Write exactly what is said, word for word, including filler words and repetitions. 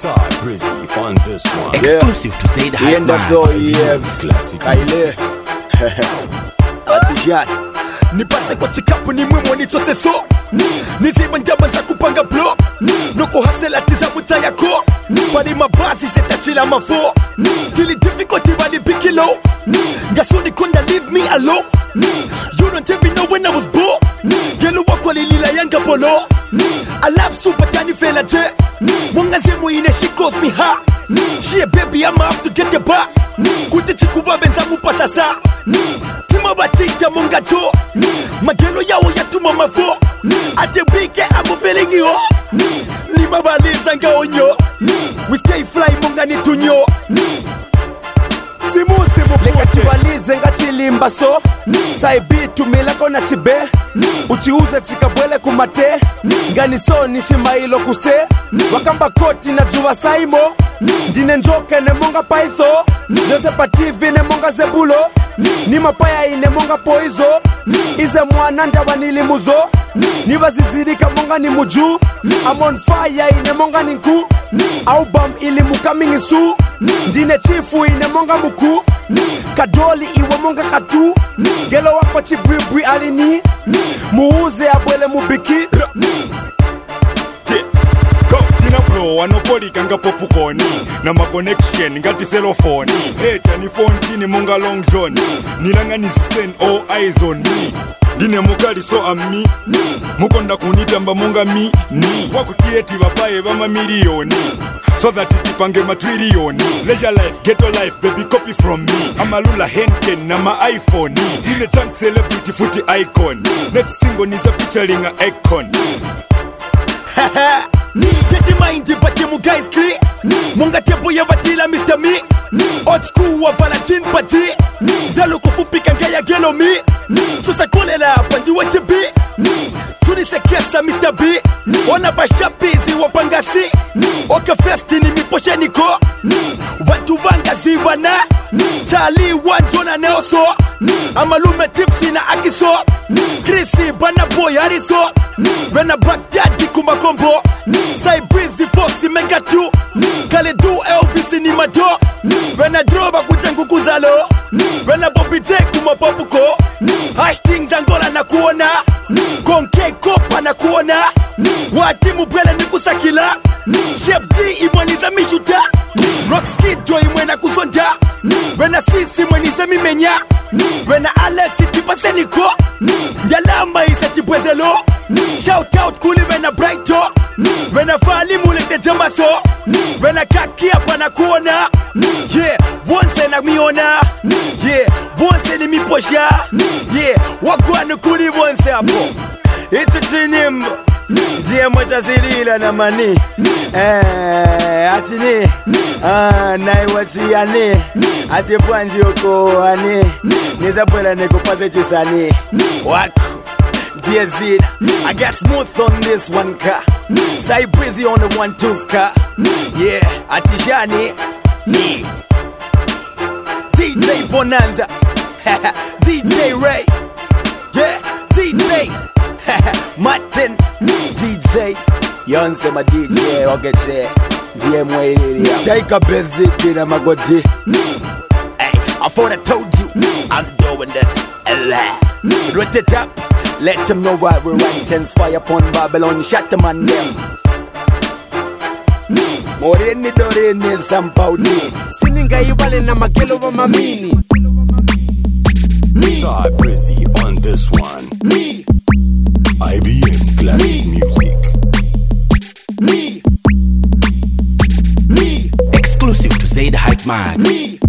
Side Brizzy on this one. Exclusive to say the hype man. So yeah, classic. Kaile. Atijat. Nipase kwa chikapu ni mwemo ni chose so Niziba njaba za kupanga block Noko hasela tiza mucha yako Pari mabasi seta chila mafo Tili difficulty bani big low Ngasuni kunda leave me alone You don't tell me no when I was born Gelu wako lilila yanga polo I love super tiny fella je Mwanga zemu ine she calls me ha She a baby I'ma have to get the back Kuti chikuba benza mupasa sa Tima bachita munga cho Magelo yawo yatuma mafo Ate wike I'm feeling you Ni mabaliza nga onyo We stay fly munga ni tunyo Simu simu Leka chiwalize nga chilimba so Saibi tumilako na chibe Uchiuze chikabwele kumate Ngani so nishimailo kuse Wakamba koti na juwa saimo Ndine njoke ne monga paitho Nyoze pativi ne monga zebulo Ni mapaya ine monga poizo Ize mwananda wanili muzo Niva zizirika monga ni muju I'm on fire ine monga ninku Aubam ili mukamingi su Ndine chifu ine monga muku Kadoli iwe monga katu Gelo wako chibwibwi alini Muuze abwele mubiki Go, tina bro, wanopoli kanga popukoni Na ma connection, ngati cellophone Heta ni phone kini munga long john Nilanga ni send all eyes on me Dine mukali so ami Mukonda kunitamba munga mi ni Wakutieti wapaye wama milioni So that itipange matrilioni Leisure life, ghetto life, baby copy from me Amalula Henken na ma iPhone Dine chunk celebrity footy icon Next single nisa featuring a icon Haha Get in mind but you guys clear Munga tebo ya batila Mister Me Old school wa Valentine Pati Zalo kufupi kangaya gelo mi Chusa kule la pandi wa chibi Suni se kiasa Mister B Ona bashapizi wa pangasi Oka festi ni miposhe niko Watu wangazi wana Charlie wanjona neoso Amalume tipsi na akiso Chrissy bana boy hariso Wena Baghdadi kumbakombo Sai Breezy Foxy mega tu Kaledu Elvis ni mado Wena droba kutengu kuzalo Wena Bobby J kumapopuko Hashting zangola na kuona Konke kopa na kuona Wati mubwele ni kusakila Shep D imwaniza mishuta Rockskid Joy mwena kusonda Wena Sisi mweniza mimenya Wena Alex itipase niko Ndialamba isa tibwezelo Shout out kuli wena Brighto Wena Fali mulete jambaso Wena Kakia pana kuona Yeah, once na miona Yeah, once ni miposha Yeah, wakwana kuli once hapo Itu chinimbo Ndiye moja zilila na mani Eh, ati ni Ah, naiwachi ya ni Ati panji yoko ani Nizabwela neko pase chisani Waku Dear Zina, I got smooth on this one car Sai Breezy on the one two car Yeah, Atijani Me D J Bonanza D J Ray Yeah, D J Martin D J Yonse ma D J wakete D M Wailili Take a basic in a magodi Hey, I thought I told you I'm doing this a lot Root it up Let them know why we're running tense fire upon Babylon. Shut them on them. Morini dorini zampauni. Sininga iwale na magelo wa mamini. Side Brizzy on this one. Me. I B M Classic Me. Music. Me. Me. Exclusive to say the hype man. Me.